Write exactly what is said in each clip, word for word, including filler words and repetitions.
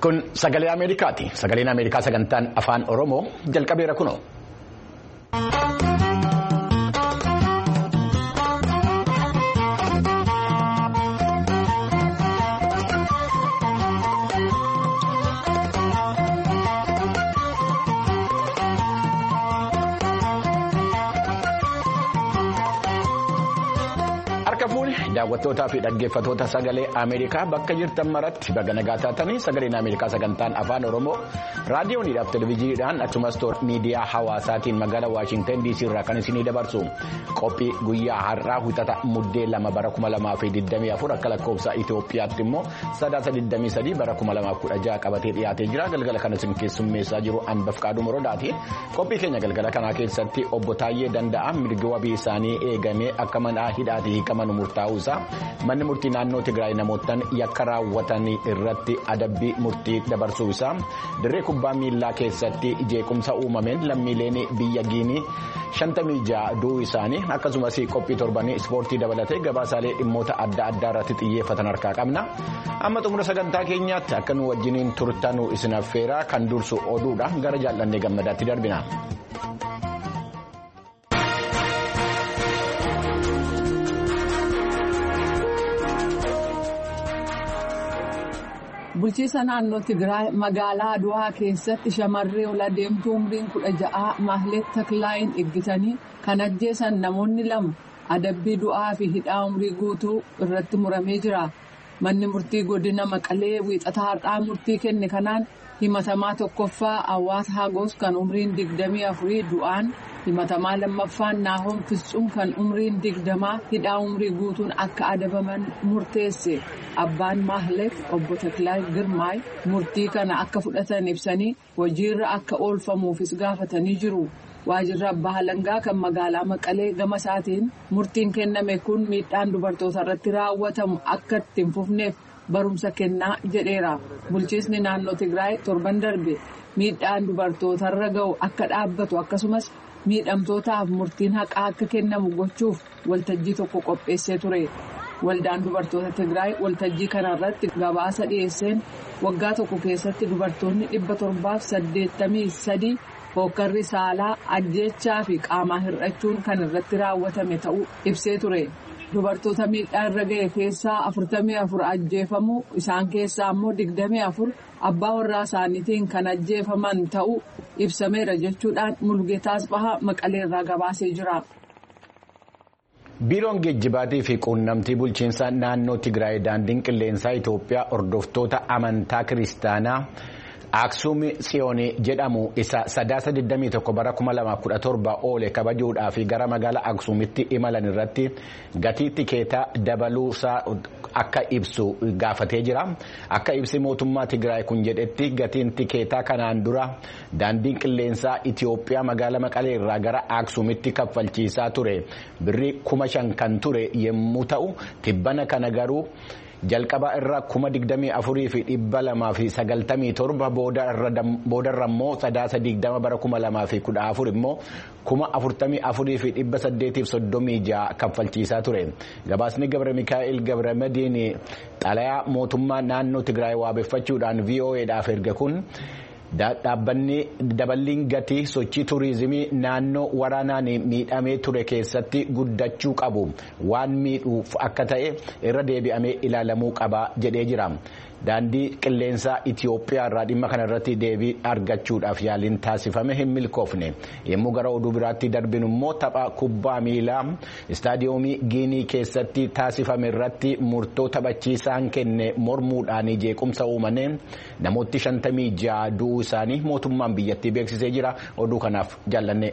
Kun sagalee Ameerikaati. Sagaleen Ameerikaa sagantaan afaan Oromoo jalqabeera kunoo. Daawwattootaa fi dhaggeeffattoota sagalee Ameerikaa bakka jirtan maratti baga nagaa taatanii sagaleen Ameerikaa sagantaan afaan Oromoo raadiyooniidhaaf televezyiiniidhaan akkasumas miidiyaa hawaasaatiin magaalaa Waashintan D C irraa kan isinii dabarsu qophii guyyaa har'aa wixata muddee lama bara kuma lamaa fi digdamii afur akka lakkoofsa Itoophiyaatti immoo sadaasa digdamii sadii bara kuma lamaaf kudha jaha qabatee dhiyaatee jira. Galgala kana isin keessummeessaa jiru Anbafqaaduu Morodaati. Qophii keenya galgala kanaa keessatti obbo Taayyee Danda'a mirga wabii isaanii eegamee akka mana hidhaatii hiikaman murtaa'u manni murtii naannoo Tigraay namootaan yakka raawwatan irratti adabbii murtii dabarsuu isaa dirree kubbaa miilaa keessatti jeequmsa uumameen lammiileen biyya Giinii shantamii jaha du'uu isaanii akkasumas qophii torbanii ispoortii dabalatee gabaasaalee dhimmoota adda addaa irratti xiyyeeffatan harkaa qabna. Amma xumura sagantaa keenyaatti akka nu wajjiniin turtanuu isin affeeraa kan dursu oduudha gara jaallannee gammadaatti darbina. Bulchiinsa naannoo Tigraay magaalaa Adwaa keessatti shamarree ol adeemtuu umriin kudha ja'a Maahlet Taklaayin eeggatanii kan ajjeesan namoonni lama adabbii du'aa fi hidhaa umrii guutuu irratti muramee jira. Manni murtii godina Maqalee wiixata har'aa murtii kenne kanaan himatamaa tokkoffaa Awwaat Hagos kan umriin digdamii afurii du'aan himatamaa lammaffaan Naahom Fisxum kan umriin digdamaa hidhaa umrii guutuun akka adabaman murteesse. Abbaan Maahlet obbo Taklaay Girmaay murtii kana akka fudhatan ibsanii hojiirra akka oolfamuufis gaafatanii jiru. Waajjirri abbaa alangaa kan magaalaa Maqalee gama isaatiin murtiin kenname kun miidhaan dubartoota irratti raawwatamu akka ittiin fufneef barumsa kennaa jedheera. Bulchiinsi naannoo Tigraay torban darbe miidhaan dubartootarra ga'u akka dhaabbatu akkasumas miidhamtootaaf murtiin haqaa akka kennamu gochuuf waltajjii tokko qopheessee ture. Waldaan dubartoota Tigraay waltajjii kanarratti gabaasa dhiyeesseen waggaa tokko keessatti dubartoonni dhibba torbaaf saddeettamii sadii hokkarri saalaa ajjeechaa fi qaamaa hir'achuun kan irratti raawwatame ta'uu ibsee ture. Dubartoota miidhaa irra ga'e keessaa afurtamii afur ajjeefamuu isaan keessaa immoo digdamii afur abbaa warraa isaaniitiin kan ajjeefaman ta'uu ibsameera jechuudhaan Mulgeetaas Bahaa Maqaleerraa gabaasee jira. Biiroon geejjibaatii fi quunnamtii bulchiinsa naannoo Tigraay daandiin qilleensaa Itoophiyaa hordoftoota amantaa kiristaanaa Aksuum Tsiyoonii jedhamu isa sadaasa digdamii tokko bara kuma lamaaf kudha torba oole kabajuudhaaf gara magaalaa Aksuumitti imalan irratti gatii tikeetaa dabaluusaa akka ibsu gaafatee jira. Akka ibsi mootummaa Tigraay kun jedhetti gatiin tikeetaa kanaan dura daandiin qilleensaa Itoophiyaa magaalaa Maqalee irraa gara Aksuumitti kaffalchiisaa ture birrii kuma shan kan ture yommuu ta'u tibbana kana garuu jalqaba irra kuma digdamii afurii fi dhibba lamaa fi sagaltamii torba boodarra immoo sadaasa digdama bara kuma lamaa fi kudha afur immoo kuma afurtamii afurii fi dhibba saddeetiif soddomii jaha kaffalchiisaa ture. Gabaasni Gabra Mikaa'el Gabra Madiin xalayaa mootummaa naannoo Tigraay waabeffachuudhaan V O Eedhaaf erga kun dhaabbanni daballiin gatii sochii turizimii naannoo waraanaan miidhamee ture keessatti guddachuu qabu waan miidhuuf akka ta'e irra deebi'amee ilaalamuu qaba jedhee jira. Daandii qilleensaa Itoophiyaa irraa dhimma kana irratti deebii argachuudhaaf yaaliin taasifame hin milkoofne. Yommuu gara oduu biraatti darbinu immoo tapha kubbaa miilaa istaadiyoomii Giinii keessatti taasifame irratti murtoo taphachiisaan kenne mormuudhaan jeequmsa uumameen namoonni shantamii jaha du'uu isaanii mootummaan biyyattii beeksisee jira. Oduu kanaaf jaallanne.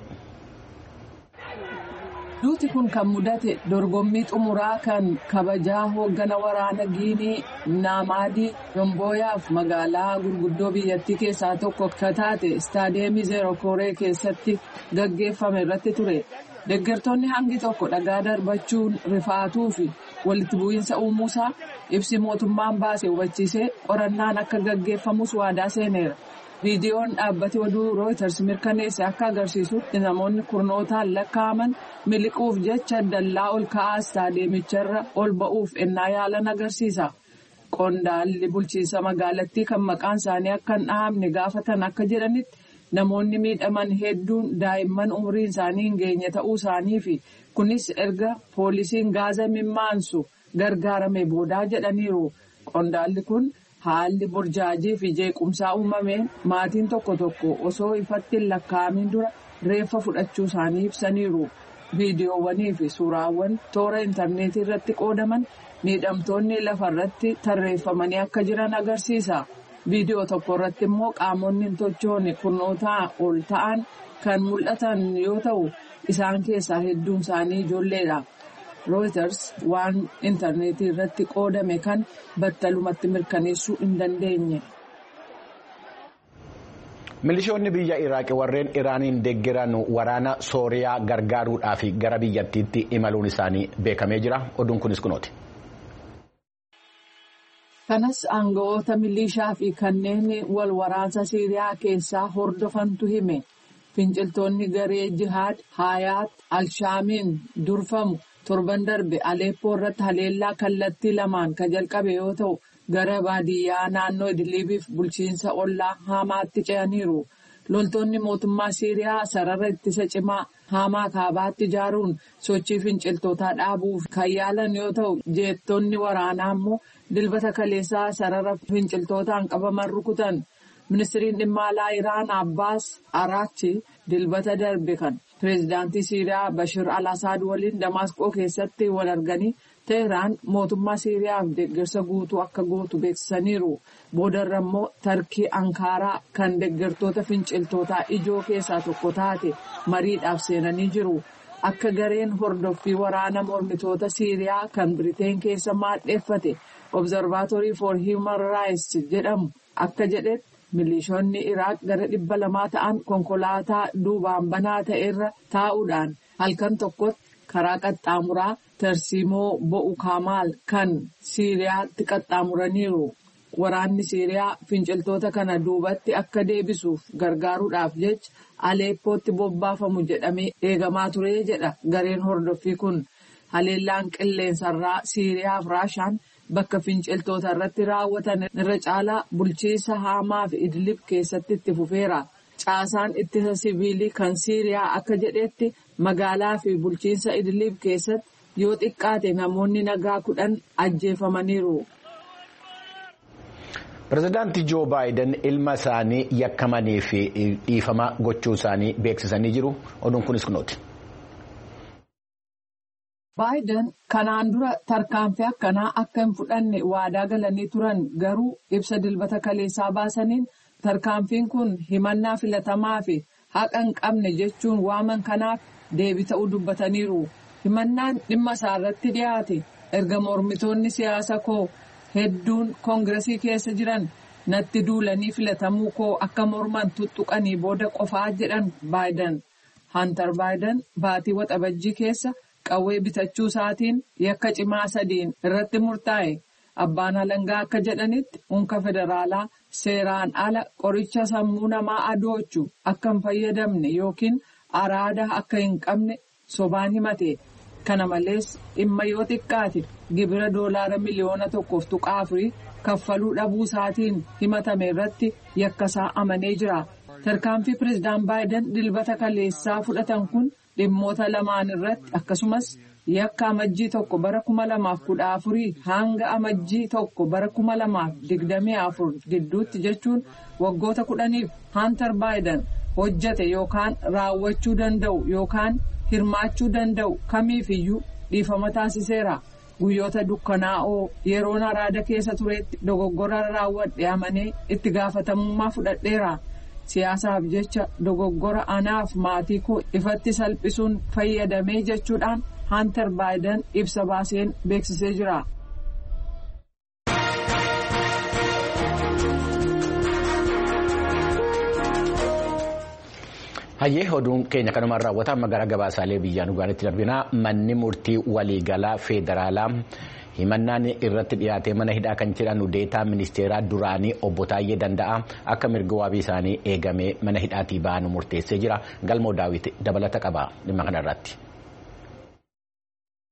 Duuti kun kan mudate dorgommii xumuraa kan kabajaa hooggana waraana Giinii Naamaadii Yombooyaaf magaalaa gurguddoo biyyattii keessaa tokko kan taate istaadiyeemii Zeerokooree keessatti gaggeeffame irratti ture. Deeggartoonni hangi tokko dhagaa darbachuun rifaatuu fi walitti bu'iinsa uumuusaa ibsi mootummaan baase hubachiisee qorannaan akka gaggeeffamus waadaa seeneera. Viidiyoon dhaabbati oduu Reuters mirkaneesse akka agarsiisutti namoonni kurnootaan lakkaa'aman miliquuf jecha dallaa ol ka'aa istaadiyeemicharra ol ba'uuf ennaa yaalan agarsiisa. Qondaalli bulchiinsa magaalattii kan maqaan isaanii akka hin dhahamne gaafatan akka jedhanitti namoonni miidhaman hedduun daa'imman umriin isaanii hin geenye ta'uu isaanii fi kunis erga poolisiin gaaza mimmaansu gargaarame boodaa jedhaniiru. Qondaalli kun haalli burjaajii fi jeequmsaa uumameen maatiin tokko tokko osoo ifatti hin lakkaa'amin dura reeffa fudhachuu isaanii ibsaniiru. Viidiyoowwanii fi suuraawwan toora intarneetii irratti qoodaman miidhamtoonni lafarratti tarreeffamanii akka jiran agarsiisa. Viidiyoo tokko irratti immoo qaamonni hin tochoone kurnootaa ol ta'an kan mul'atan yoo ta'u isaan keessaa hedduun isaanii ijoolleedha. Reuters waan intarneetii irratti qoodame kan battalumatti mirkaneessuu hin dandeenye. Milishoonni biyya Iraaq warreen Iraaniin deeggaran waraana Sooriyaa gargaaruudhaaf gara biyyattiitti imaluun isaanii beekamee jira. Oduun kunis kunooti. Kanas aangawoota milishaa fi kanneen wal waraansa Siiriyaa keessaa hordofantu hime. Finciltoonni garee jihaad Hayaat Alshaamiin durfamu torban darbe Aleeppoo irratti haleellaa kallattii lamaan kan jalqabe yoo ta'u gara baadiyyaa naannoo Idiliibiif bulchiinsa ollaa Haamaatti ce'aniiru. Loltoonni mootummaa Siiriyaa sarara ittisa cimaa Haamaa kaabaatti ijaaruun sochii finciltootaa dhaabuuf kan yaalan yoo ta'u jeettonni waraanaa immoo dilbata kaleessaa sarara finciltootaan qabaman rukutan. Ministiriin dhimma alaa Iraan Abbaas Araakchi dilbata darbe kan pireezidaantii Siiriyaa Bashir al-Asaad waliin Damaasqoo keessatti wal arganii Teheraan mootummaa Siiriyaaf deeggarsa guutuu akka gootu beeksisaniiru. Boodarra immoo Tarkii Ankaaraa kan deeggartoota finciltootaa ijoo keessaa tokko taate mariidhaaf seenanii jiru. Akka gareen hordoffii waraana mormitoota Siiriyaa kan Biriteen keessa maadheeffate Observatory for Human Rights jedhamu akka jedhetti milishoonni Iraaq gara dhibba lamaa ta'an konkolaataa duubaan banaa ta'erra taa'uudhaan halkan tokkotti karaa qaxxaamuraa Tarsiimoo Bo'u Kaamaal kan Siiriyaatti qaxxaamuraniiru. Waraanni Siiriyaa finciltoota kana duubatti akka deebisuuf gargaaruudhaaf jecha Aleeppootti bobbaafamu jedhamee eegamaa ture jedha gareen hordoffii kun. Haleellaan qilleensarraa Siiriyaaf Raashaan bakka finciltoota irratti raawwatan irra caalaa bulchiinsa Haamaa fi Idlib keessatti itti fufeera. Caasaan ittisa siviilii kan Siiriyaa akka jedhetti magaalaa fi bulchiinsa Idlib keessatti yoo xiqqaate namoonni nagaa kudhan ajjeefamaniiru. Pireezidaantii Joo Baayiden ilma isaanii yakkamanii fi dhiifama gochuu isaanii beeksisanii jiru. Oduun kunis kunooti. Baayiden kanaan dura tarkaanfii akkanaa akka hin fudhanne waadaa galanii turan garuu ibsa dilbata kaleessaa baasaniin tarkaanfiin kun himannaa filatamaa fi haqa hin qabne jechuun waaman kanaaf deebii ta'uu dubbataniiru. Himannaan dhimma isaa irratti dhiyaate erga mormitoonni siyaasa koo hedduun koongiresii keessa jiran natti duulanii filatamuu koo akka morman tuttuqanii booda qofaa jedhan Baayiden. Hantar Baayiden baatii waxabajjii keessa qawwee bitachuu isaatiin yakka cimaa sadiin irratti murtaa'e. Abbaan alangaa akka jedhanitti unka federaalaa seeraan ala qoricha sammuu namaa adoochu akka hin fayyadamne yookiin araada akka hin qabne sobaan himate. Kana malees dhimma yoo xiqqaate gibira doolaara miliyoona tokkoof tuqaa afurii kaffaluu dhabuu isaatiin himatame irratti yakkasaa amanee jira. Tarkaanfii pireezidaant Baayiden dilbata kaleessaa fudhatan kun dhimmoota lamaan irratti akkasumas yakka amajjii tokko bara kuma lamaaf kudha afurii hanga amajjii tokko bara kuma lamaaf digdamii afur gidduutti jechuun waggoota kudhaniif Hantar Baayiden hojjate yookaan raawwachuu danda'u yookaan hirmaachuu danda'u kamiifiyyuu dhiifama taasiseera. Guyyoota dukkanaa'oo yeroon araada keessa turetti dogoggora raawwadhe amanee itti gaafatamummaa fudhadheera. Siyaasaaf jecha dogoggora anaaf maatii koo ifatti salphisuun fayyadamee jechuudhaan Hantar Baayiden ibsa baaseen beeksisee jira. Hayyee oduun keenya kanumaan raawwata amma gara gabaasaalee biyyaan dhugaanitti darbina. Manni murtii waliigalaa federaalaa himannaan irratti dhiyaatee mana hidhaa kan jedhan deetaa ministeeraa duraanii obbo Taayyee Danda'a akka mirga waabii isaanii eegamee mana hidhaatii ba'an murteessee jira. Galmoo Daawit dabalata qaba dhimma kanarratti.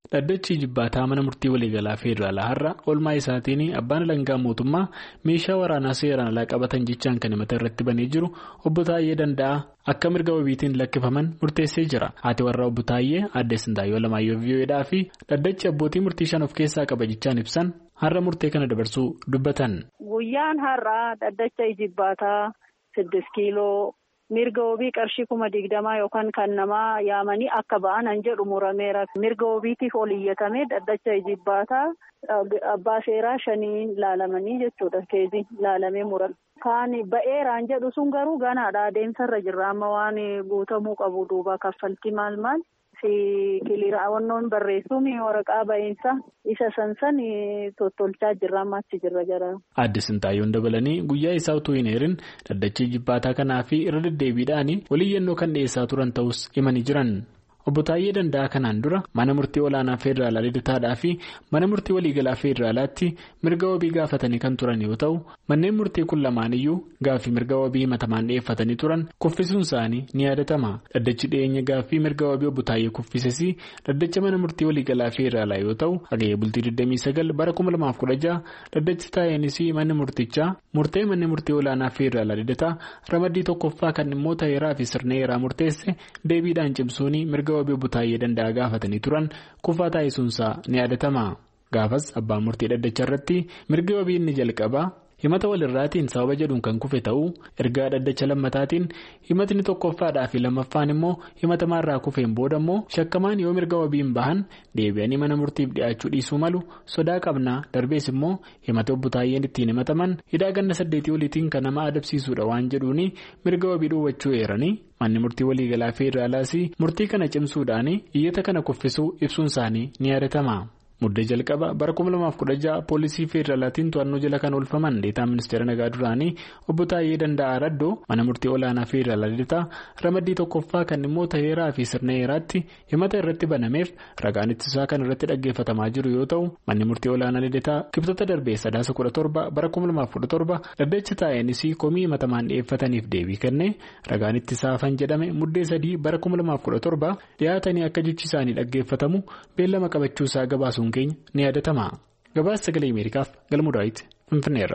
Dhaddachi jibbaataa mana murtii waliigalaa Feederaalaa har'a oolmaa isaatiin abbaan alangaa mootummaa meeshaa waraanaa seeraan alaa qabatan jechaan kan himata irratti banee jiru obbo Taayyee Danda'aa akka mirga wabiitiin lakkifaman murteessee jira. Haati warraa obbo Taayyee Aadde Sintaayyoo Alamaayyoo Vii'oo'eedhaa fi dhaddachi abbootii murtii shan of keessaa qaba jechaan ibsan har'a murtee kana dabarsuu dubbatan. Guyyaan har'aa dhaddacha jibbaataa siddis kiiloo. Mirga wabii qarshii kuma digdamaa yookaan kan namaa yaamanii akka ba'an an jedhu murameera. Mirga wabiitiif ol iyyatamee dhaddacha jibbaataa abbaa seeraa shaniin laalamanii jechuudha. Keezii laalamee muran. Kaan ba'eeraan jedhu sun garuu ganaadha. Adeemsarra jirra amma waan guutamuu qabu duuba kaffaltii maal maal fi kiliiraawwannoon barreessuun waraqaa ba'iinsa isa sansan tottolchaa jirra amma achi jirra jira. Aadde Sintaayyoon dabalanii guyyaa isaa utuu hin eerin dhaddachi jibbaataa kanaa fi irra deddeebiidhaan waliyyannoo kan dhiyeessaa turan ta'us himanii jiran. Obbo Taayyee Danda'aa kanaan dura mana murtii olaanaa Feederaalaa Lidataadhaa fi mana murtii waliigalaa Feederaalaatti mirga wabii gaafatanii kan turan yoo ta'u manneen murtii kun lamaan iyyuu gaaffii mirga wabii himatamaan dhiyeeffatanii turan kuffisuun isaanii ni yaadatama. Dhaddachi dhiyeenya gaaffii mirga wabii obbo Taayyee kuffises dhaddacha mana murtii waliigalaa Feederaalaa yoo ta'u hagayya bultii digdamii sagal bara kuma lamaaf kudha jaha dhaddachi taa'eenis manni murtichaa murtee manni murtii olaanaa Feederaalaa Lidataa ramaddii tokkoffaa kan dhimmoota heeraa fi sirna heeraa murteesse deebiidhaan cimsuun mirga wabii obbo Taayyee Danda'aa gaafatanii turan kufaa taasisuunsaa ni yaadatama. Gaafas abbaan murtii dhaddacha irratti mirgi wabii inni jalqabaa himata walirraatiin sababa jedhuun kan kufe ta'uu ergaa dhaddacha lammataatiin himatni tokkoffaadhaa fi lammaffaan immoo himatamaarraa kufeen booda immoo shakkamaan yoo mirga wabiin bahan deebi'anii mana murtiif dhiyaachuu dhiisuu malu sodaa qabnaa darbees immoo himata obbo Taayyeen ittiin himataman hidhaa ganna saddeetii oliitiin kan nama adabsiisuudha waan jedhuun mirga wabii dhoowwachuu eeranii manni murtii waliigalaa Feederaalaas murtii kana cimsuudhaan iyyata kana kuffisuu ibsuun isaanii ni yaadatama. Muddee jalqaba bara kuma lamaaf kudha jaha poolisii Feederaalaatiin to'annoo jala kan oolfaman deetaa ministeera nagaa duraanii obbo Taayyee Danda'aa Raddoo mana murtii olaanaa Feederaalaa Lidataa ramaddii tokkoffaa kan dhimmoota heeraa fi sirna heeraatti himata irratti banameef ragaan ittisaa kan irratti dhaggeeffatamaa jiru yoo ta'u manni murtii olaanaa Lidataa kibxata darbee sadaasa kudha torba bara kuma lamaaf kudha torba dhaddacha taa'eenis komii himatamaan dhiyeeffataniif deebii kenne ragaan ittisaa fan jedhame muddee sadii bara kuma lamaaf kudha torba dhiyaatanii akka jechi isaanii dhaggeeffatamu beellama qabachuusaa gabaasuun keenya ni yaadatama. Gabaasa sagalee Ameerikaaf Galmuu Daawit Finfinneerra.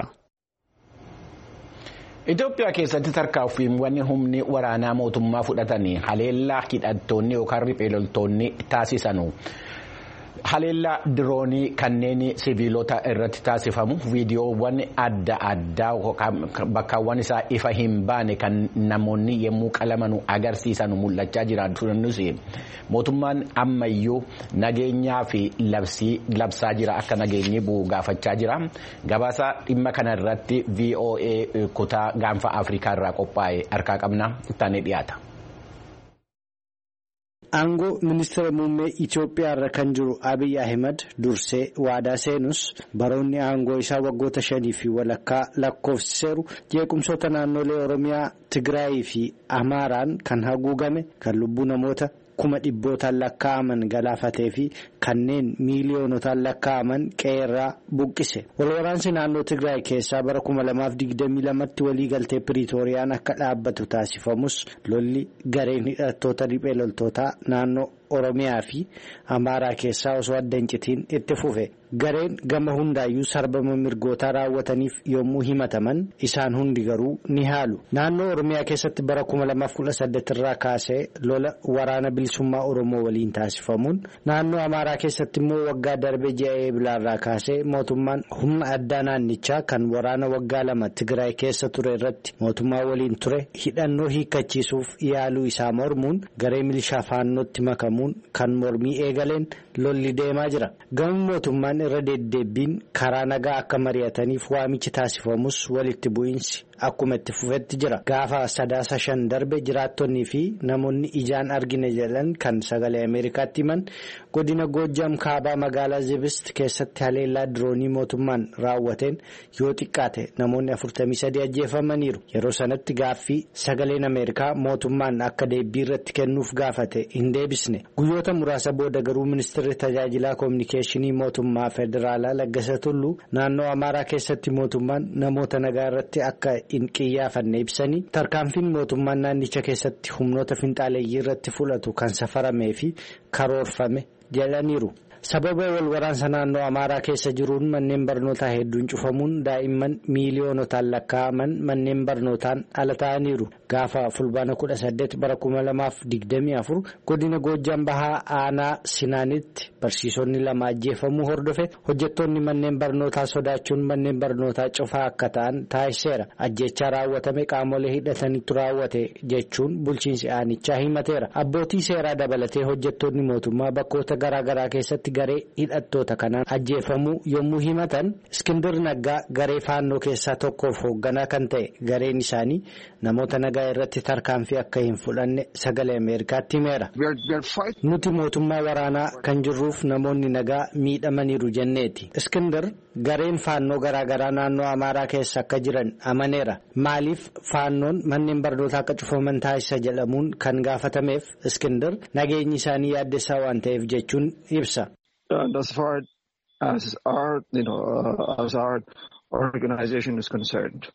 Itoophiyaa keessatti tarkaanfiiwwan humni waraanaa mootummaa fudhatanii haleellaa hidhattoonni yookaan riphee loltoonni taasisanu. Haleellaa diroonii kanneen siviilota irratti taasifamu viidiyoowwan adda addaa bakkaawwan isaa ifa hin baane kan namoonni yemmuu qalamanu agarsiisan mul'achaa jiran turanis mootummaan ammayyuu nageenyaa fi labsaa jira akka nageenyi bu'u gaafachaa jira. Gabaasa dhimma kana irratti V O A kutaa gaanfa Afrikaa irraa qophaa'e harkaa qabna ittaanee dhiyaata. Aangoo ministeera muummee Itoophiyaa irra kan jiru Abiy Ahmed dursee waadaa seenus baroonni aangoo isaa waggoota shanii fi walakkaa lakkoofsiseeru jeequmsoota naannolee Oromiyaa, Tigraayii fi Amaaraan kan haguugame kan lubbuu namoota kuma dhibbootaan lakkaa'aman galaafatee fi kanneen miiliyoonotaan lakkaa'aman qeerraa buqqise. Walwaraansi naannoo Tigraay keessaa bara kuma lamaaf digdamii lamatti waliigaltee Piriitooriyaan akka dhaabbatu taasifamus lolli gareen hidhattoota riphee loltootaa naannoo Oromiyaa fi Amaaraa keessaa osoo adda hin citiin itti fufe. Gareen gama hundaayyuu sarbama mirgootaa raawwataniif yommuu himataman isaan hundi garuu ni haalu. Naannoo Oromiyaa keessatti bara kuma lamaaf kudha saddeet irraa kaasee lola waraana bilisummaa Oromoo waliin taasifamuun naannoo Amaaraa keessatti immoo waggaa darbe ji'a eebilaarraa kaasee mootummaan humna addaa naannichaa kan waraana waggaa lama Tigraay keessa ture irratti mootummaa waliin ture hidhannoo hiikkachiisuuf yaaluu isaa mormuun garee milishaa faannootti makamuun kan mormii eegaleen lolli deemaa jira. Gama mootummaan irra deddeebiin karaa nagaa akka mari'ataniif waamichi taasifamus walitti bu'iinsi akkuma itti fufetti jira. Gaafa sadaasa shan darbe jiraattonnii fi namoonni ijaan argine jedhan kan sagalee Ameerikaatti himan godina Goojjam kaabaa magaalaa Zibist keessatti haleellaa diroonii mootummaan raawwateen yoo xiqqaate namoonni afurtamii sadii ajjeefamaniiru. Yeroo sanatti gaaffii sagaleen Ameerikaa mootummaan akka deebii irratti kennuuf gaafate hin deebisne. Guyyoota muraasa booda garuu ministeerri tajaajilaa koominikeeshinii mootummaa federaalaa Laggasa Tulluu naannoo Amaaraa keessatti mootummaan namoota nagaa irratti akka hin qiyyaafanne ibsanii tarkaanfiin mootummaan naannicha keessatti humnoota finxaaleeyyii irratti fudhatu kan safaramee fi karoorfame jedhaniiru. Sababa wal waraansa naannoo Amaaraa keessa jiruun manneen barnootaa hedduun cufamuun daa'imman miiliyoonotaan lakkaa'aman manneen barnootaan ala ta'aniiru. Gaafa fulbaana kudha saddeet bara kuma lamaaf digdamii afur godina Goojjaan Bahaa aanaa Sinaanitti barsiisonni lama ajjeefamuu hordofe hojjettoonni manneen barnootaa sodaachuun manneen barnootaa cufaa akka ta'an taasiseera. Ajjechaa raawwatame qaamolee hidhatanitti raawwate jechuun bulchiinsi aanichaa himateera. Abbootii seeraa dabalatee hojjettoonni mootummaa bakkoota garaa garaa keessatti garee hidhattoota kanaan ajjeefamuu yommuu himatan Iskindir Naggaa garee faannoo keessaa tokkoof hoogganaa kan ta'e gareen isaanii namoota nagaa irratti tarkaanfii akka hin fudhanne sagalee Ameerikaatti himeera. Nuti mootummaa waraanaa kan jirruuf namoonni nagaa miidhamaniiru jenneeti. Iskindir gareen faannoo garaa garaa naannoo Amaaraa keessa akka jiran amaneera. Maaliif faannoon manneen barnootaa akka cufaman taasisa jedhamuun kan gaafatameef Iskindir nageenyi isaanii yaaddessaa waan ta'eef jechuun ibsa. As far as our, you know, uh, as our organization is concerned,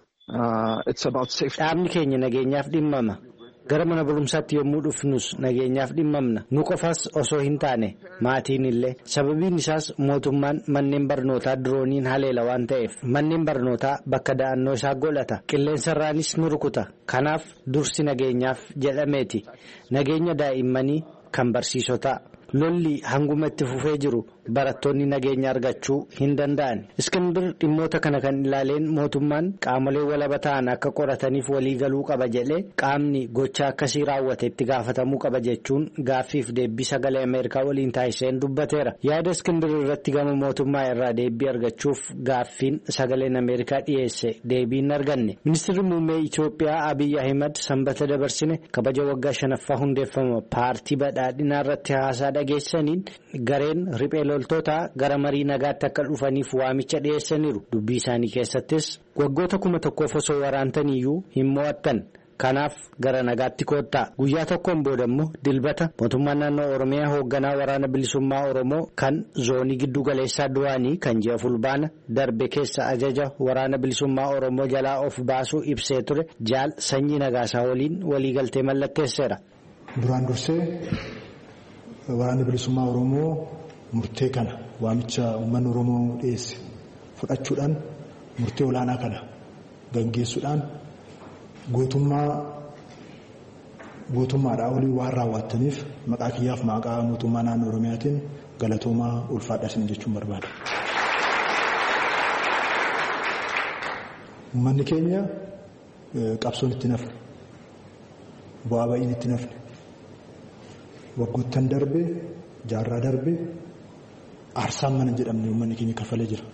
uh, it's about safety. Dhaabni keenya nageenyaaf dhimmama. Gara mana barumsaatti yommuu dhufnus nageenyaaf dhimmamna. Nu qofas osoo hin taane maatiin illee. Sababiin isaas mootummaan manneen barnootaa dirooniin haleela waan ta'eef manneen barnootaa bakka da'annoo isaa golata. Qilleensarraanis nu rukuta. Kanaaf dursi nageenyaaf jedhameeti. Nageenya daa'immanii kan barsiisotaa. Lolli hanguma itti fufee jiru barattoonni nageenya argachuu hin danda'an. Iskindir dhimmoota kana kan ilaaleen mootummaan qaamolee walaba ta'an akka qorataniif waliigaluu qaba jedhee qaamni gocha akkasii raawwate itti gaafatamuu qaba jechuun gaaffiif deebii sagalee Ameerikaa waliin taasiseen dubbateera. Yaada Iskindir irratti gama mootummaa irraa deebii argachuuf gaaffiin sagaleen Ameerikaa dhiyeesse deebii hin arganne. Ministeerri muummee Itoophiyaa Abiy Ahimad sanbata dabarsine kabaja waggaa shanaffaa hundeeffama paartii badhaadhinaa irratti haasaa dhageessaniin gareen riphee loltoota gara marii nagaatti akka dhufaniif waamicha dhiyeessaniiru. Dubbii isaanii keessattis waggoota kuma tokkoof osoo waraantaniyyuu hin mo'attan. Kanaaf gara nagaatti koottaa. Guyyaa tokkoon booda immoo dilbata mootummaan naannoo Oromiyaa hoogganaa waraana bilisummaa Oromoo kan zoonii giddu galeessaa duraanii kan ji'a fulbaana darbe keessa ajaja waraana bilisummaa Oromoo jalaa of baasuu ibsee ture Jaal Sanyii Nagaasaa waliin waliigaltee mallatteesseera. Duraan dursee waraanni bilisummaa Oromoo murtee kana waamicha uummanni Oromoo dhiyeesse fudhachuudhaan murtee olaanaa kana gaggeessuudhaan gootummaa gootummaadhaa olii waan raawwattaniif maqaa kiyyaaf maqaa mootummaa naannoo Oromiyaatiin galatoomaa ulfaadhaa isin jechuun barbaada. Uummanni keenya qabsoon itti nafne bu'aa ba'iin itti nafne waggoottan darbe jaarraa darbe aarsaan mana jedhamne uummanni keenya kafalee jira.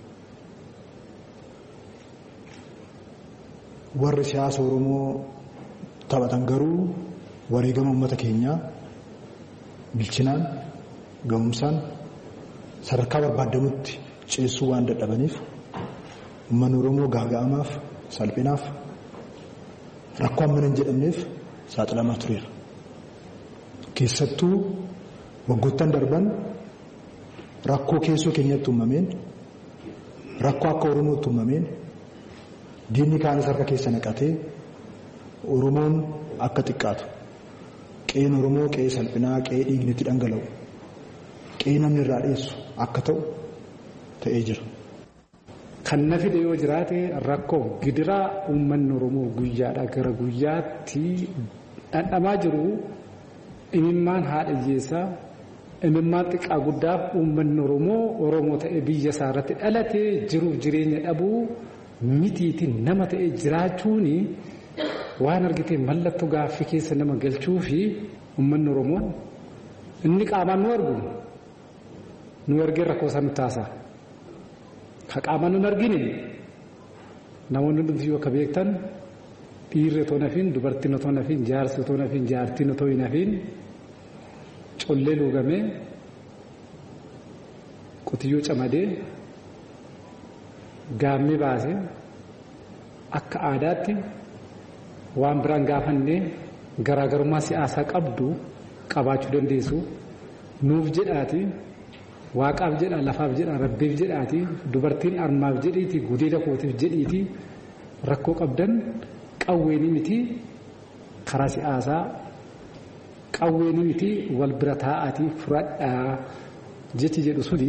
Warri siyaasa Oromoo taphatan garuu wareegama uummata keenyaa bilchinaan ga'umsaan sadarkaa barbaadamutti ceessuu waan dadhabaniif uummanni Oromoo gaaga'amaaf salphinaaf rakkoo amma hin jedhamneef saaxilamaa tureera. Keessattuu waggoottan darban rakkoo keessoo keenyatti uumameen rakkoo akka Oromootti uumameen diinni kaanis harka keessa naqatee Oromoon akka xiqqaatu qe'een Oromoo qe'ee salphinaa qe'ee dhiigni itti dhangala'u qe'ee namni irraa dheessu akka ta'u ta'ee jira. Kan na fide yoo jiraate rakkoo gidiraa uummanni Oromoo guyyaadhaa gara guyyaatti dhandhamaa jiru imimmaan haadha hiyyeessaa imimmaan xiqqaa guddaaf uummanni Oromoo Oromoo ta'ee biyya isaa irratti dhalatee jiruuf jireenya dhabuu mitiitiin nama ta'ee jiraachuun waan argitee mallattoo gaaffii keessa nama galchuu fi uummanni Oromoo inni qaamaan nu argu nu argee rakkoo isaa nutti haasaa. Ka qaamaan nu argine namoonni nuti yoo akka beektan dhiirri otoo nafiin dubartiin otoo nafiin jaarsi otoo nafiin jaartiin otoo hin nafiin collee luugamee qotiyyoo camadee gaammee baasee akka aadaatti waan biraan gaafannee garaagarummaa siyaasaa qabdu qabaachuu dandeessu nuuf jedhaati waaqaaf jedha lafaaf jedha rabbiif jedhaati dubartiin armaaf jedhiiti gudeeda kootiif jedhiiti rakkoo qabdan qawweeni miti karaa siyaasaa qawweeni miti wal bira taa'aati furadhaa jechi jedhu suni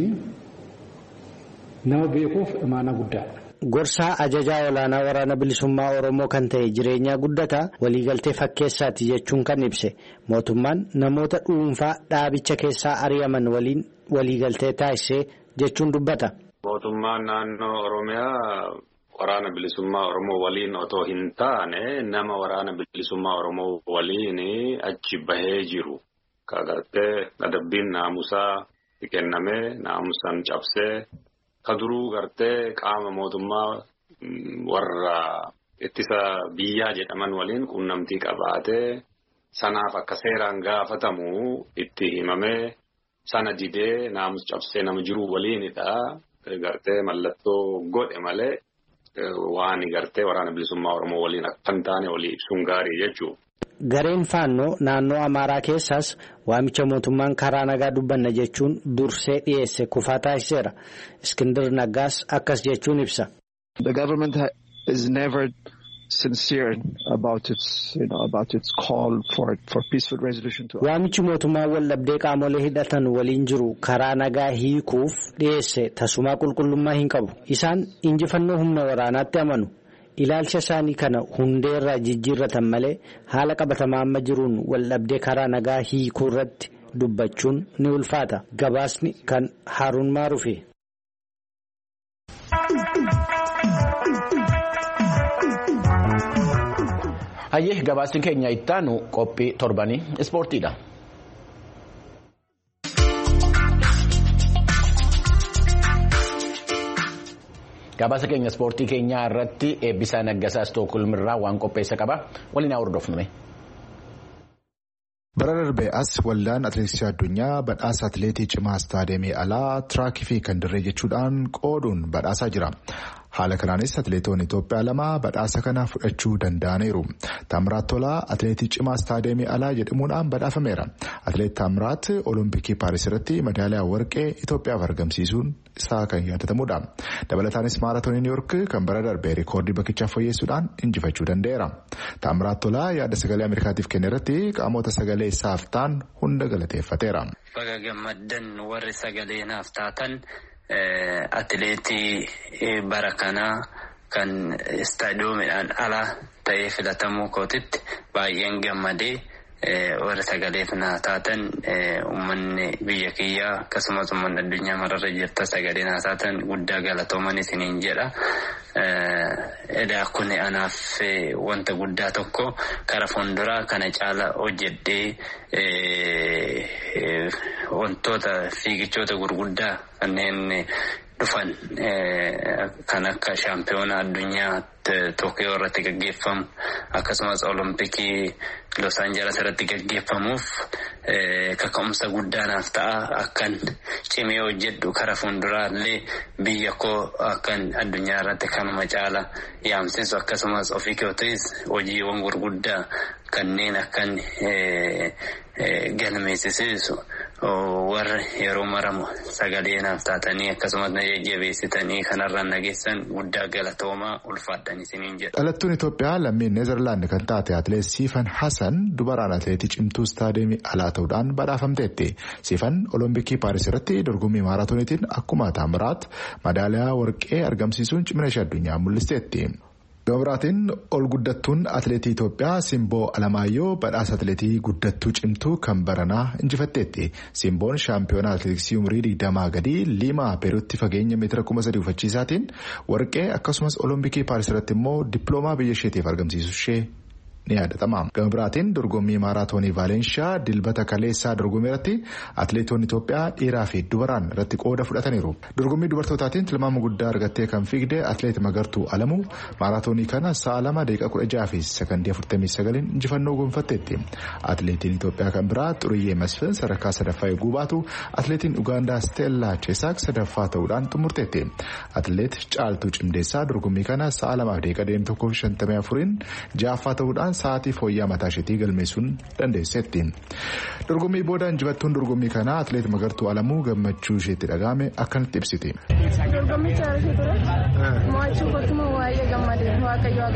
nama beekuuf imaana guddaadha. Gorsaa ajajaa olaanaa waraana bilisummaa Oromoo kan ta'e jireenyaa guddataa waliigaltee fakkeessaati jechuun kan ibse mootummaan namoota dhuunfaa dhaabicha keessaa ari'aman waliin waliigaltee taasisee jechuun dubbata. Mootummaan naannoo Oromiyaa waraana bilisummaa Oromoo waliin otoo hin taane nama waraana bilisummaa Oromoo waliin achi bahee jiru. Kagartee adabbiin naamusaa kennamee naamusaan cabsee kaduruu gartee qaama mootummaa warra ittisa biyyaa jedhaman waliin quunnamtii qabaatee sanaaf akka seeraan gaafatamu itti himamee sana didee naamus cabsee nama jiru waliinidha. Gartee mallattoo godhe malee waan gartee waraana bilisummaa Oromoo waliin akka hin taane walii ibsuun gaarii jechuudha. Gareen faannoo naannoo Amaaraa keessaas waamicha mootummaan karaa nagaa dubbanna jechuun dursee dhiyeesse kufaa taasiseera. Iskindir Naggaas akkas jechuun ibsa. The government is never sincere about its, you know, about its call for for peaceful resolution to. Waamichi mootummaa waldhabdee qaamolee hidhatan waliin jiru karaa nagaa hiikuuf dhiyeesse tasumaa qulqullummaa hin qabu. Isaan injifannoo humna waraanaatti amanu. Ilaalcha isaanii kana hundeerraa jijjiirratan malee haala qabatamaa amma jiruun waldhabdee karaa nagaa hiikuu irratti dubbachuun ni ulfaata. Gabaasni kan Haaruun Maaruufi. Hayyee gabaasni keenya ittaanu qophii torbanii ispoortiidha. Gabaasa keenya ispoortii keenyaa irratti Eebbisaa Naggasaa Stookholmirraa waan qopheessa qaba. Waliin haa hordofnu. Bara darbee as waldaan atileetiksii addunyaa badhaasa atileetii cimaa istaadiyeemii alaa tiraakii fi kan dirree jechuudhaan qooduun badhaasaa jira. Haala kanaanis atileetonni Itoophiyaa lama badhaasa kana fudhachuu danda'aniiru. Taamiraat Tolaa atileetii cimaa istaadiyeemii alaa jedhamuudhaan badhaafameera. Atileet Taamiraat Olompikii Paaris irratti madaaliyaa warqee Itoophiyaaf argamsiisuun isaa kan yaadatamudha. Dabalataanis maaraatoonii Niiwuork kan bara darbee rikoordii bakkicha fooyyessuudhaan injifachuu danda'eera. Taamiraat Tolaa yaada sagalee Ameerikaatiif kenne irratti qaamota sagalee isaaf ta'an hunda galateeffateera. Baga gammaddan warri sagalee naaf taatan. Atileetii bara kanaa kan istaadiyoomidhaan alaa ta'ee filatamuu kootitti baay'een gammadee warra sagaleef naa taatan uummanni biyya kiyyaa akkasumas uummanni addunyaa mararra jirta sagalee naa taatan guddaa galatooman isiniin jedha. Edaa kun anaaf wanta guddaa tokko kara fuulduraa kana caala hojjedhee wantoota fiigichoota gurguddaa kanneen dhufan kan akka shaampiyoona addunyaa Tookiyoo irratti gaggeeffamu akkasumas Olompikii Los Angeles irratti gaggeeffamuuf kaka'umsa guddaanaaf ta'a akkan cimee hojjedhu kara fuulduraallee biyya koo akkan addunyaa irratti kanuma caala yaamsisu akkasumas ofii kootis hojiiwwan gurguddaa kanneen akkan galmeessisiisu warra yeroo maramu sagalee naaf taatanii akkasumas na jajjabeessitanii kanarraan nageessan guddaa galatoomaa ulfaadhaan isiniin jedha. Dhalattuun Itoophiyaa lammiin Neezerlaand kan taate atileet Siifan Hasan dubaraan atileetii cimtuu istaadiyeemii alaa ta'uudhaan badhaafamteetti. Siifan Olompikii Paaris irratti dorgommii maaraatooniitiin akkuma Taamiraat madaaliyaa warqee argamsiisuun cimina ishee addunyaa mul'isteetti. Gabraatiin ol guddattuun atileetii Itoophiyaa Simboo Alamaayyoo badhaasa atileetii guddattuu cimtuu kan baranaa injifatteetti. Simboon shaampiyoonaa atileetiksii umurii digdamaa gadii Liimaa Peeruutti fageenya meetira kuma sadii uffachiisaatiin warqee akkasumas Olompikii Paaris irratti immoo dippiloomaa biyya isheetiif argamsiisu ishee ni yaadatama. Gabraatiin dorgommii maaraatoonii Vaalenshaa dilbata kaleessaa dorgommii irratti atileetonni Itoophiyaa dhiiraa fi dubaraan irratti qooda fudhataniiru. Dorgommii dubartootaatiin tilmaama guddaa argattee kan fiigde atileet Magartuu Alamuu maaraatoonii kana sa'a lama daqiiqaa kudha jaha fi sekondii afurtamii sagaliin injifannoo gonfatteetti. Atileetiin Itoophiyaa kan biraa Xuruyyee Masfin sadarkaa sadaffaa eeguu baatu atileetiin Ugaandaa Steellaa Cheesaak sadaffaa ta'uudhaan xumurteetti. Atileet Caaltuu Cimdeessaa dorgommii kana sa'a lamaaf daqiiqaa digdamii tokkoo fi shantamii afuriin ja'affaa ta'uudhaan sa'aatii fooyyaa mataa isheetii galmeessuun dandeesseetti. Dorgommii booda injifattuun dorgommii kanaa atileet Magartuu Alamuu gammachuu isheetti dhaga'ame akkanatti ibsiti. Dorgommicha irratti ture mo'achuu kotuma waa'ee gammadee waaqayyoo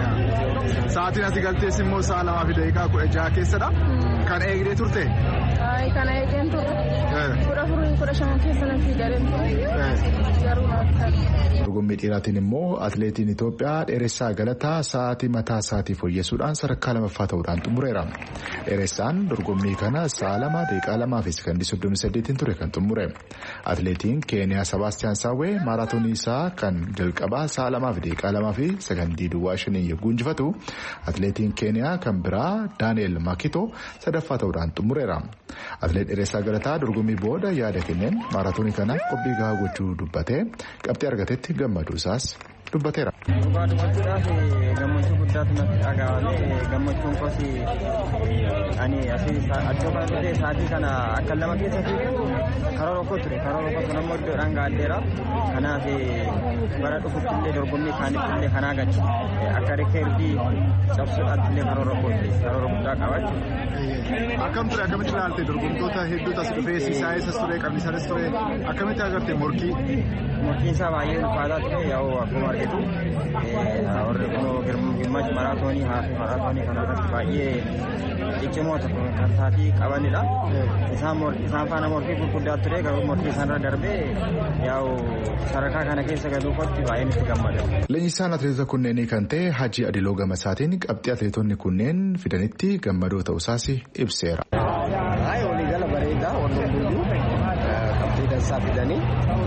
galatoomne. Sa'aatiin asii galtees immoo sa'a lamaa fi daqiiqaa kudha jaha keessadha. Kan eegdee turte? kana eegeen ture. Kudha afurii kudha shan keessa nan fiigaleen ture. Garuu naaf Dorgommii dhiiraatiin immoo atileetiin Itoophiyaa Dheeressaa Galataa sa'aatii mataa isaatii fooyyessuudhaan sadarkaa lamaffaa ta'uudhaan xumureera. Dheeressaan dorgommii kana sa'a lama daqiiqaa lamaa fi sekondii soddomii saddeetiin ture kan xumure. Atileetiin Keeniyaa Sebaastiyaan Saawwee maaraatoonii isaa kan jalqabaa sa'a lamaa fi daqiiqaa lamaa fi sekondii duwwaa shanii yogguu injifatu atileetiin Keeniyaa kan biraa Daani'eel Makito sadaffaa ta'uudhaan xumureera. Atileet Dheeressaa Galataa dorgommii booda yaada kenneen maaraatoonii kanaaf qophii gahaa gochuu dubbatee qabxii argatetti gammaduu isaas dubbateera. Dhugaa dubbachuudhaaf gammachuu guddaatu natti dhaga'ame gammachuun kosi ani asii addoo kana dhufee sa'aatii kana akka lama keessa fiigu karoora tokko ture karoora tokko sun ammoo iddoodhaan gaaddeera kanaaf bara dhufutti illee dorgommii kaanitti illee kanaa gachi akka rikeerdii cabsuudhaatti illee karoora tokko ture karoora guddaa qabaachuu. Akkam ture akkamitti ilaalte dorgomtoota hedduutu as dhufee siisaayesas ture qabnisaanis ture akkamitti agarte morkii. Morkiin isaa baay'ee ulfaataa ture yaa'u akkuma argitu warri kunoo gimmash maraatoonii haa fi maraatoonii kanarratti baay'ee ciccimoota kan taatii qabanidha. Isaan faana morkii gurguddaa ture garuu morkii isaanirra darbee yaa'u sadarkaa kana keessa galuu kotti baay'ee itti gammada. Leenjisaan atileetota kunneenii kan ta'e Hajji Adiloo Gamasaatiin qabxii atileetonni kunneen fidanitti gammadoo ta'uusaas ibseera. Waliigala bareedaa walloon guyyuu qabxii dansaa fidanii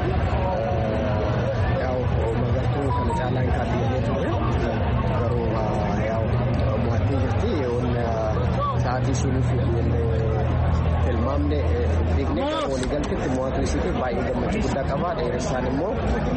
kana caalaan kaatee ture garuu yaa'u mo'attee jirti sa'aatii sunuuf tilmaamne fiigne waliigalteetti mo'atu isiitiif baay'ee gammachuu guddaa qaba. Dheeressaan immoo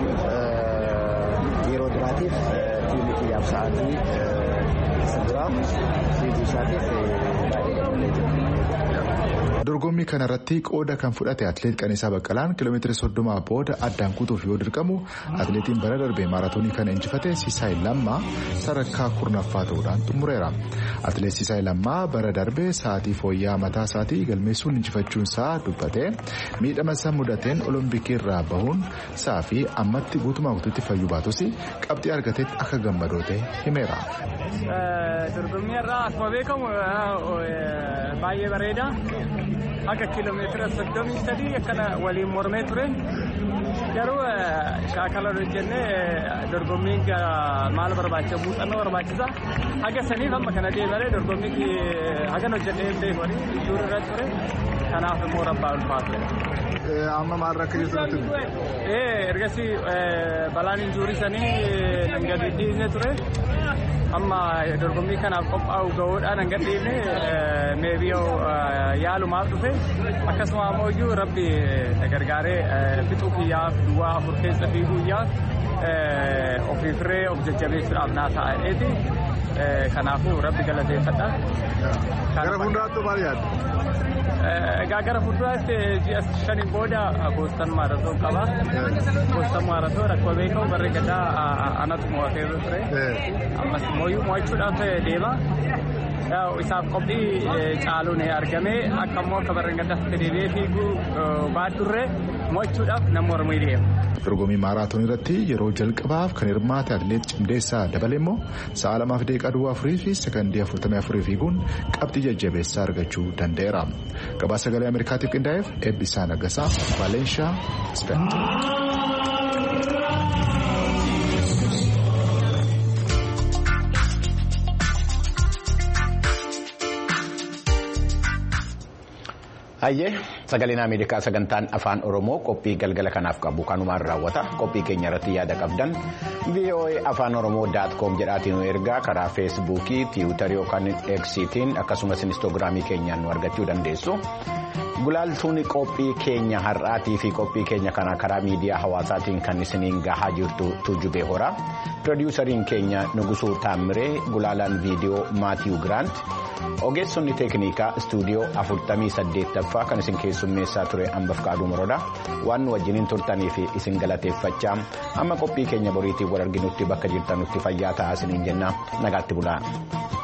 yeroo duraatiif tiimii kiyyaaf sa'aatii isa duraa fiiguu isaatiif baay'ee gammadee jira. Dorgommii kanarratti qooda kan fudhate atileet Qaniisaa Baqqalaan kiiloomeetira soddomaa booda addaan kutuuf yoo dirqamu atileetiin bara darbee maaraatoonii kana injifate Siisaay Lammaa sadarkaa kurnaffaa ta'uudhaan xumureera. Atileet Siisaay Lammaa bara darbee sa'aatii fooyya'aa mataa isaatii galmeessuun injifachuun isaa dubbatee miidhama isaa mudateen olompikii irraa bahuun isaa fi ammatti guutumaa guutuutti fayyuu baatus qabxii argatetti akka gammadoo ta'e himeera. Dorgommii irraa akkuma beekamu baay'ee bareeda. Akka kiiloomeetira soddomii sadii akkana waliin mormee ture garuu shaakala hojjennee dorgommiin maal barbaachisa muuxannoo barbaachisa haga saniif amma kana deemaree dorgommii hagan hojjennee beekoni ijuur irra ture kanaaf immoo rabbaa ulfaatu. Amma maal rakka jirtu? Ergasii balaan injuurii sanii gadi dhiisne ture. Amma dorgommii kanaaf qophaa'u gahuudhaan hanga dhiifne meebiyoo yaalumaaf dhufe akkasuma ammoo iyyuu rabbi gargaaree fixuu kiyyaaf duwwaa afur keessa fiiguuyyaaf ofiifirree of jajjabeessuudhaaf naa ta'eeti kanaafuu rabbi galateeffadha. Gara fuulduraatti maal yaadda? Egaa gara fuulduraatti ji'a shanii booda boostan maaratoon qaba. Boostan maaratoon rakkoo beekamu barree gadaa anatu mo'atee ture. Ammas mooyyuu mo'achuudhaaf deema. Isaaf qophii caaluun argame akka immoo akka barree gadaatti deebi'ee fiiguu baadurree mo'achuudhaaf nama mormii deema. Dorgommii maaraatoonii irratti yeroo jalqabaaf kan hirmaate atileet Cimdeessaa Dabale immoo sa'a lamaaf daqiiqaa duwwaa afurii fi sekondii afurtamii afurii fiiguun qabxii jajjabeessaa argachuu danda'eera. Gabaasa sagalee Ameerikaatiif qindaa'eef Eebbisaa Naggasaa, Vaalenshaa, Speen. Hayyee sagaleen Ameerikaa sagantaan afaan Oromoo qophii galgala kanaaf qabu kanumaan raawwata. Qophii keenya irratti yaada qabdan v o a afaan oromoo daat koom jedhaatiin nu ergaa karaa feesbuukii, tiwiitarii yookaan eksiitiin akkasumas inistoogiraamii keenyaan nu argachuu dandeessu. Gulaaltuun qophii keenya har'aatii fi qophii keenya kana karaa miidiyaa hawaasaatiin kan isiniin gahaa jirtu Tuujubee Horaa. Pirodiisariin keenya Nugusuu Taamiree, Gulaalaan viidiyoo Maatiyuu Giraant. Ogeessonni teeknikaa istuudiyoo afurtamii saddeettaffaa kan isin keessummeessaa ture Ambaf Qaaduu Moroodha. Waan nu wajjiniin turtanii fi isin galateeffachaa amma qophii keenya boriitiin wal arginutti bakka jirtanutti fayyaa ta'aa isiniin jenna nagaatti bulaa.